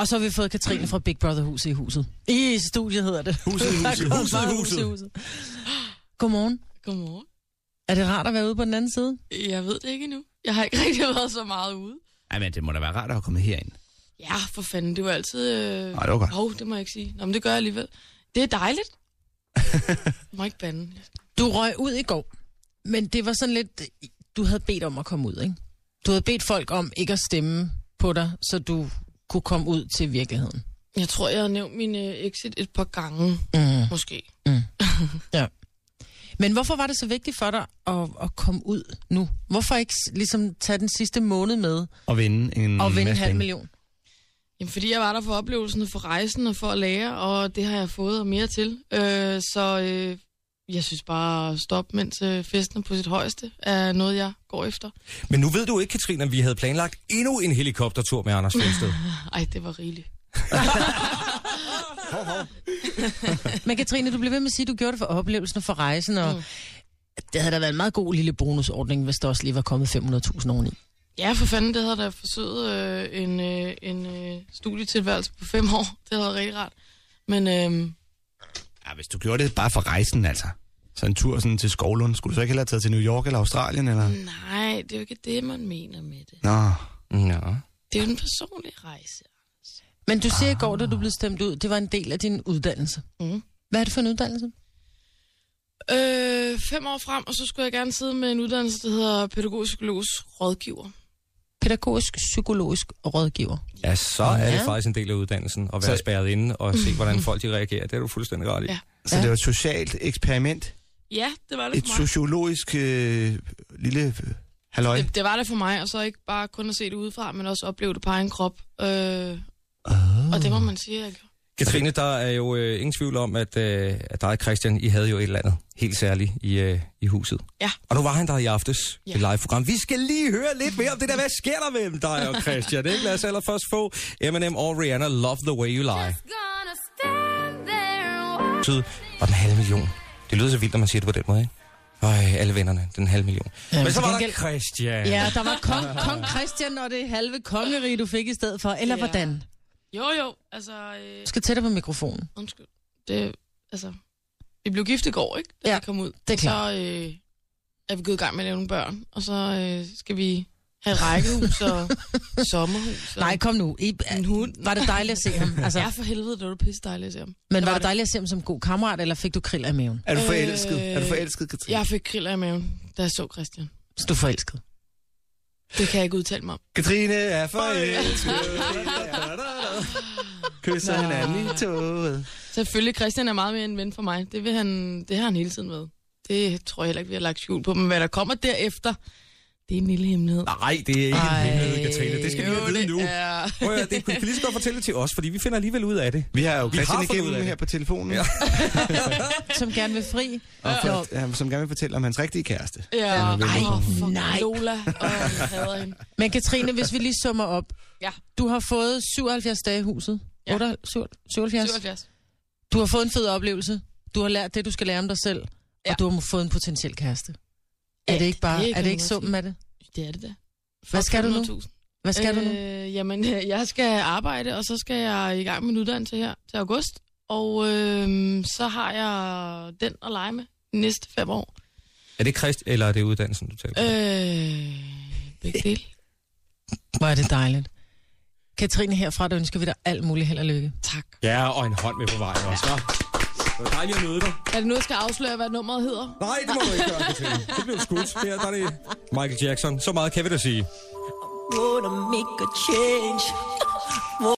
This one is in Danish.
Og så har vi fået Katrine fra Big Brother Huset i huset. I studiet hedder det. Huset i huset. Godmorgen. Godmorgen. Er det rart at være ude på den anden side? Jeg ved det ikke endnu. Jeg har ikke rigtig været så meget ude. Ej, men det må da være rart at have kommet herind. Ja, for fanden. Det var altid... Nej, det var godt. det må jeg ikke sige. Nå, men det gør jeg alligevel. Det er dejligt. Jeg må ikke bande. Du røg ud i går, men det var sådan lidt... Du havde bedt om at komme ud, ikke? Du havde bedt folk om ikke at stemme på dig, så du kunne komme ud til virkeligheden. Jeg tror, jeg har nævnt min exit et par gange. Måske. Ja. Men hvorfor var det så vigtigt for dig at komme ud nu? Hvorfor ikke ligesom tage den sidste måned med og vinde en 500.000? Jamen, fordi jeg var der for oplevelsen, for rejsen og for at lære, og det har jeg fået og mere til. Jeg synes bare, at stoppe, mens festen er på sit højeste, er noget, jeg går efter. Men nu ved du ikke, Katrine, at vi havde planlagt endnu en helikoptertur med Anders Fjeldsted. Ej, det var rigeligt. Men Katrine, du blev ved med at sige, at du gjorde det for oplevelsen og for rejsen, og det havde da været en meget god lille bonusordning, hvis der også lige var kommet 500.000 oveni. Ja, for fanden, det havde da forsøget en studietilværelse på 5 år. Det havde været rigtig rart. Men Ja, hvis du gjorde det bare for rejsen, altså. Så en tur sådan til Skovlund, skulle du så ikke hellere have taget til New York eller Australien, eller? nej, det er jo ikke det, man mener med det. Nå. Det er jo en personlig rejse. Men du siger i går, da du blev stemt ud, det var en del af din uddannelse. Hvad er det for en uddannelse? 5 år frem, og så skulle jeg gerne sidde med en uddannelse, der hedder pædagogisk-psykologisk rådgiver. Pædagogisk-psykologisk rådgiver. Ja, så er det faktisk en del af uddannelsen, at være spærret inde og se, hvordan folk de reagerer. Det er du fuldstændig ret i. Ja. Så det var et socialt eksperiment? Ja, det var det et for mig. Et sociologisk lille halløj? Det var det for mig, og så ikke bare kun at se det udefra, men også opleve det på egen krop. Og det må man sige, jeg gjorde. Katrine, der er jo ingen tvivl om, at dig og Christian, I havde jo et eller andet helt særligt i huset. Ja. Og nu var han der i aftes i live-program. Vi skal lige høre lidt mere om det der. Hvad sker der mellem dig og Christian? Ikke? Lad os allerførst få Eminem og Rihanna, Love the Way You Lie. Og den 500.000. Det lyder så vildt, når man siger det på den måde, ikke? Alle vennerne, den 500.000. Ja, men så var der Christian. Ja, der var kong Christian og det halve kongerige, du fik i stedet for. Eller hvordan? Jo, altså... Du skal tættere på mikrofonen. Undskyld. Vi blev gift i går, ikke? Da jeg kom ud. Det er klart. Så er vi gået i gang med at lave nogle børn, og så skal vi have et rækkehus og sommerhus. Og nej, kom nu. En hund. Var det dejligt at se ham? Altså, ja, for helvede, det var pisse dejligt at se ham. Men var det dejligt at se ham som god kammerat, eller fik du kriller i maven? Er du forelsket, Katrine? Jeg fik kriller i maven, da jeg så Christian. Så du er forelsket? Det kan jeg ikke udtale mig om. Katrine er forelsket. Kysser hinanden i toget. Selvfølgelig, Christian er meget mere en ven for mig. Det har han hele tiden været. Det tror jeg heller ikke, vi har lagt skjul på. Men hvad der kommer derefter, det er en lille hemmelighed. Nej, det er ikke en hemmelighed, Katrine. Det skal vi have vide nu. Det kan lige så godt fortælle til os, fordi vi finder alligevel ud af det. Vi har jo Christian igennem her på telefonen. Ja. Som gerne vil fri. Som gerne vil fortælle om hans rigtige kæreste. Ja, nej. Lola, og jeg hader hende. Men Katrine, hvis vi lige summer op. Ja. Du har fået 77 dage i huset. Ja. 77? Du har fået en fed oplevelse. Du har lært det, du skal lære om dig selv. Og du har fået en potentiel kæreste. Er det ikke bare, er det ikke summen af det? Det er det da. Hvad skal du nu? Hvad skal du nu? Jamen, jeg skal arbejde, og så skal jeg i gang med en uddannelse her til august. Og så har jeg den at lege med de næste 5 år. Er det Christ, eller er det uddannelsen, du taler om? Begge dele. Hvor er det dejligt. Katrine, herfra, der ønsker vi dig alt muligt held og lykke. Tak. Ja, og en hånd med på vejen også. Det var dejligt at møde dig. Er det nu, jeg skal afsløre, hvad nummeret hedder? Nej, det må du ikke gøre, Katrine. Det blev skudt. Her der er det Michael Jackson. Så meget kan vi da sige. Wanna make a change.